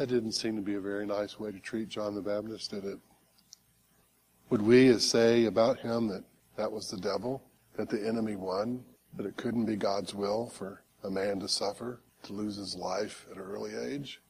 That didn't seem to be a very nice way to treat John the Baptist, did it? Would we say about him that that was the devil, that the enemy won, that it couldn't be God's will for a man to suffer, to lose his life at an early age?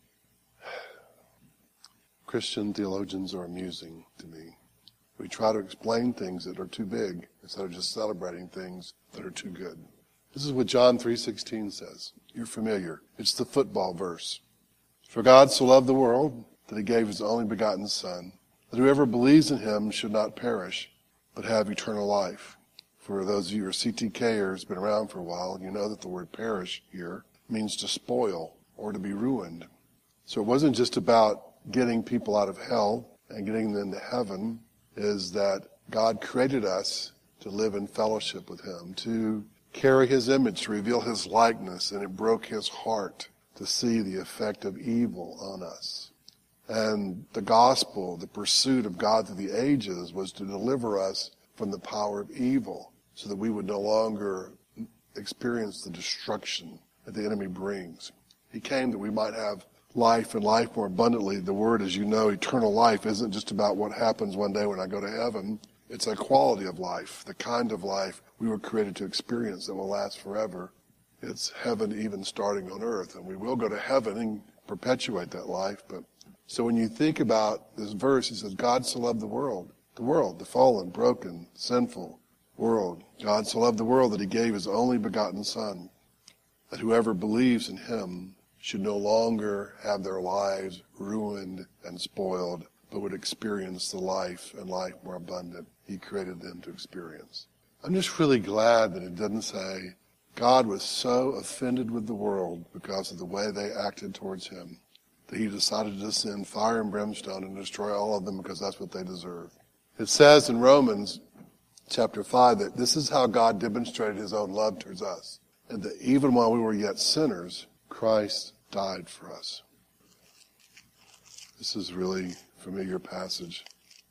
Christian theologians are amusing to me. We try to explain things that are too big instead of just celebrating things that are too good. This is what John 3:16 says. You're familiar. It's the football verse. For God so loved the world that he gave his only begotten Son, that whoever believes in him should not perish, but have eternal life. For those of you who are CTKers, been around for a while, you know that the word perish here means to spoil or to be ruined. So it wasn't just about getting people out of hell and getting them to heaven, is that God created us to live in fellowship with him, to carry his image, to reveal his likeness, and it broke his heart to see the effect of evil on us. And the gospel, the pursuit of God through the ages, was to deliver us from the power of evil so that we would no longer experience the destruction that the enemy brings. He came that we might have life and life more abundantly. The word, as you know, eternal life isn't just about what happens one day when I go to heaven. It's a quality of life, the kind of life we were created to experience that will last forever. It's heaven even starting on earth, and we will go to heaven and perpetuate that life. But so when you think about this verse, he says, God so loved the world, the fallen, broken, sinful world. God so loved the world that he gave his only begotten Son, that whoever believes in him should no longer have their lives ruined and spoiled, but would experience the life and life more abundant he created them to experience. I'm just really glad that it doesn't say God was so offended with the world because of the way they acted towards him that he decided to send fire and brimstone and destroy all of them because that's what they deserve. It says in Romans chapter 5 that this is how God demonstrated his own love towards us, and that even while we were yet sinners, Christ died for us. This is a really familiar passage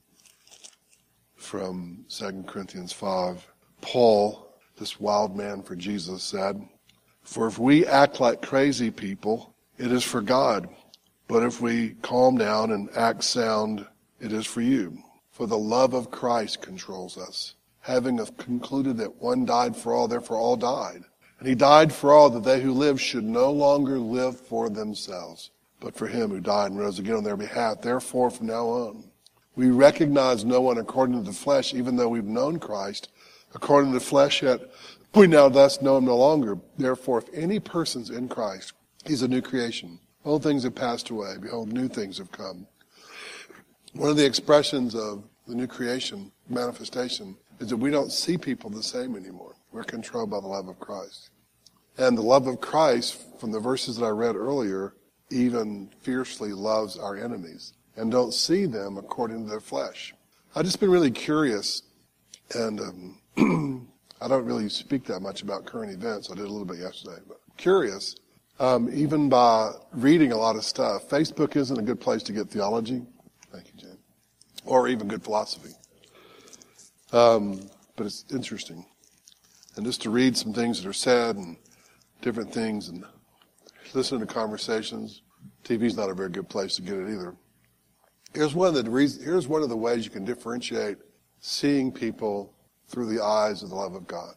from 2 Corinthians 5. Paul, this wild man for Jesus, said, for if we act like crazy people, it is for God. But if we calm down and act sound, it is for you. For the love of Christ controls us, having concluded that one died for all, therefore all died. And he died for all, that they who live should no longer live for themselves, but for him who died and rose again on their behalf. Therefore, from now on, we recognize no one according to the flesh, even though we've known Christ according to the flesh, yet we now thus know him no longer. Therefore, if any person's in Christ, he's a new creation. Old things have passed away. Behold, new things have come. One of the expressions of the new creation manifestation is that we don't see people the same anymore. We're controlled by the love of Christ. And the love of Christ, from the verses that I read earlier, even fiercely loves our enemies and don't see them according to their flesh. I've just been really curious, and I don't really speak that much about current events. I did a little bit yesterday, but curious, even by reading a lot of stuff. Facebook isn't a good place to get theology. Thank you, Jen. Or even good philosophy. But it's interesting. And just to read some things that are said and different things and listen to conversations. TV's not a very good place to get it either. Here's one of the ways you can differentiate seeing people through the eyes of the love of God.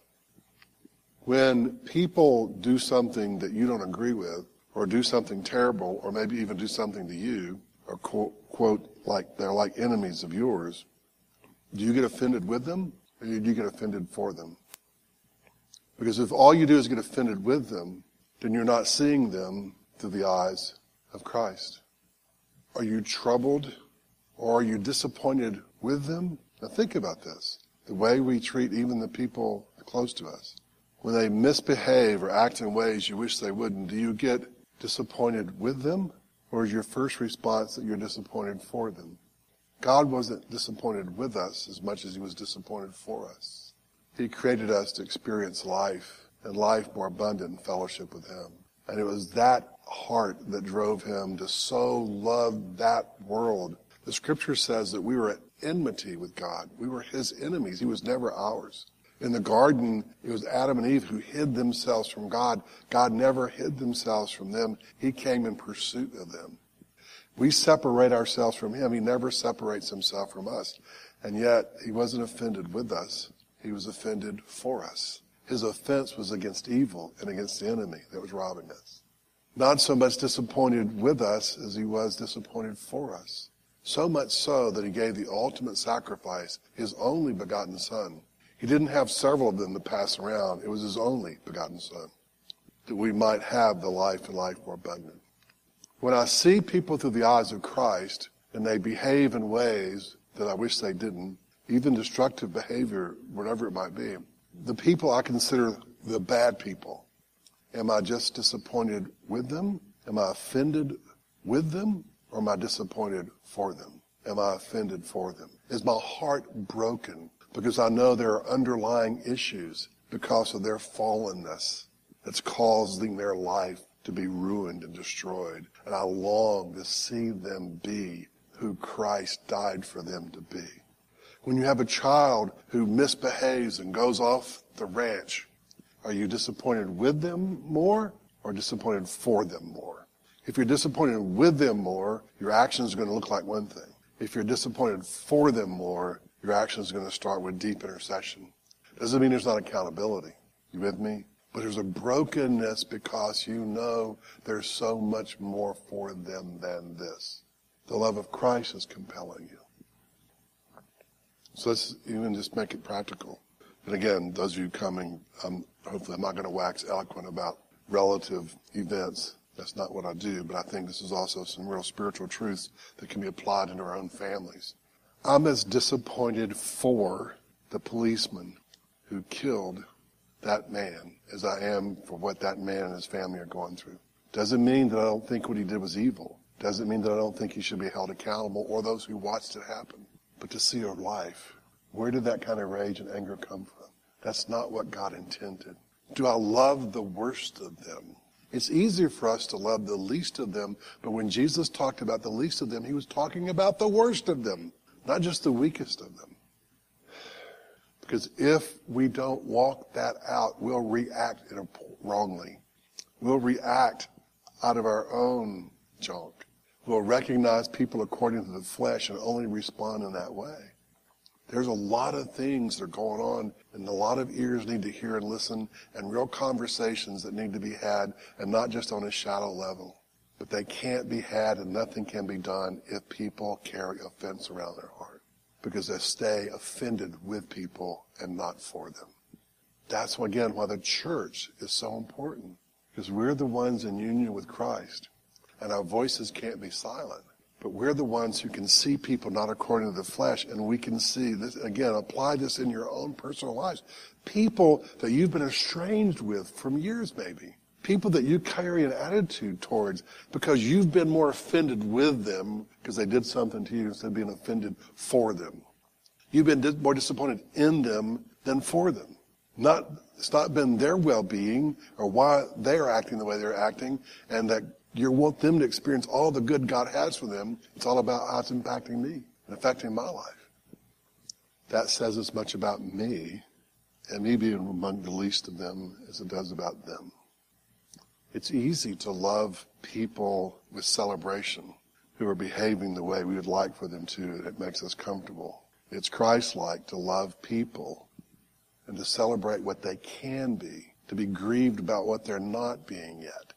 When people do something that you don't agree with, or do something terrible, or maybe even do something to you, or quote, like they're like enemies of yours, do you get offended with them, or do you get offended for them? Because if all you do is get offended with them, then you're not seeing them through the eyes of Christ. Are you troubled, or are you disappointed with them? Now think about this. The way we treat even the people close to us. When they misbehave or act in ways you wish they wouldn't, do you get disappointed with them? Or is your first response that you're disappointed for them? God wasn't disappointed with us as much as he was disappointed for us. He created us to experience life, and life more abundant in fellowship with him. And it was that heart that drove him to so love that world. The scripture says that we were at enmity with God. We were his enemies. He was never ours. In the garden, it was Adam and Eve who hid themselves from God. God never hid themselves from them. He came in pursuit of them. We separate ourselves from him. He never separates himself from us. And yet, he wasn't offended with us. He was offended for us. His offense was against evil and against the enemy that was robbing us. Not so much disappointed with us as he was disappointed for us. So much so that he gave the ultimate sacrifice, his only begotten Son. He didn't have several of them to pass around. It was his only begotten Son, that we might have the life and life more abundant. When I see people through the eyes of Christ and they behave in ways that I wish they didn't, even destructive behavior, whatever it might be, the people I consider the bad people, am I just disappointed with them? Am I offended with them? Or am I disappointed for them? Am I offended for them? Is my heart broken because I know there are underlying issues because of their fallenness that's causing their life to be ruined and destroyed? And I long to see them be who Christ died for them to be. When you have a child who misbehaves and goes off the ranch, are you disappointed with them more or disappointed for them more? If you're disappointed with them more, your actions are going to look like one thing. If you're disappointed for them more, your actions are going to start with deep intercession. Doesn't mean there's not accountability. You with me? But there's a brokenness because you know there's so much more for them than this. The love of Christ is compelling you. So let's even just make it practical. And again, those of you coming, hopefully I'm not going to wax eloquent about relative events. That's not what I do, but I think this is also some real spiritual truths that can be applied into our own families. I'm as disappointed for the policeman who killed that man as I am for what that man and his family are going through. Doesn't mean that I don't think what he did was evil. Doesn't mean that I don't think he should be held accountable or those who watched it happen. But to see her life, where did that kind of rage and anger come from? That's not what God intended. Do I love the worst of them? It's easier for us to love the least of them, but when Jesus talked about the least of them, he was talking about the worst of them, not just the weakest of them. Because if we don't walk that out, we'll react wrongly. We'll react out of our own junk. We'll recognize people according to the flesh and only respond in that way. There's a lot of things that are going on, and a lot of ears need to hear and listen, and real conversations that need to be had, and not just on a shallow level. But they can't be had, and nothing can be done if people carry offense around their heart, because they stay offended with people and not for them. That's, again, why the church is so important, because we're the ones in union with Christ, and our voices can't be silent. But we're the ones who can see people not according to the flesh, and we can see this, again, apply this in your own personal lives. People that you've been estranged with from years maybe. People that you carry an attitude towards because you've been more offended with them because they did something to you instead of being offended for them. You've been more disappointed in them than for them. It's not been their well-being or why they're acting the way they're acting, and that you want them to experience all the good God has for them. It's all about how it's impacting me and affecting my life. That says as much about me and me being among the least of them as it does about them. It's easy to love people with celebration who are behaving the way we would like for them to, and it makes us comfortable. It's Christ-like to love people and to celebrate what they can be, to be grieved about what they're not being yet.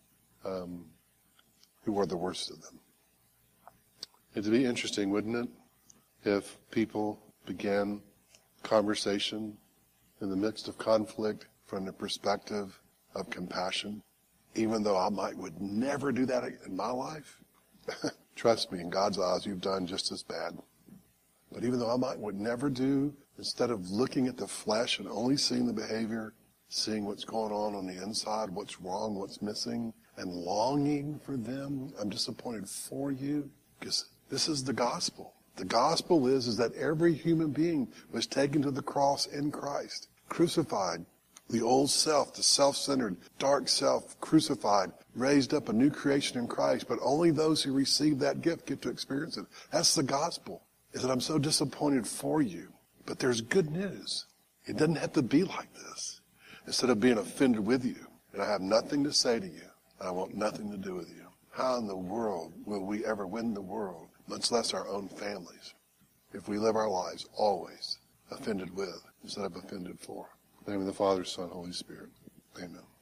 Who are the worst of them. It'd be interesting, wouldn't it, if people began conversation in the midst of conflict from the perspective of compassion, even though I would never do that in my life. Trust me, in God's eyes, you've done just as bad. But even though I would never do, instead of looking at the flesh and only seeing the behavior, seeing what's going on the inside, what's wrong, what's missing, and longing for them, I'm disappointed for you, because this is the gospel. The gospel is that every human being was taken to the cross in Christ, crucified. The old self, the self-centered, dark self, crucified, raised up a new creation in Christ, but only those who receive that gift get to experience it. That's the gospel, is that I'm so disappointed for you. But there's good news. It doesn't have to be like this. Instead of being offended with you, and I have nothing to say to you, I want nothing to do with you. How in the world will we ever win the world, much less our own families, if we live our lives always offended with instead of offended for? In the name of the Father, Son, Holy Spirit. Amen.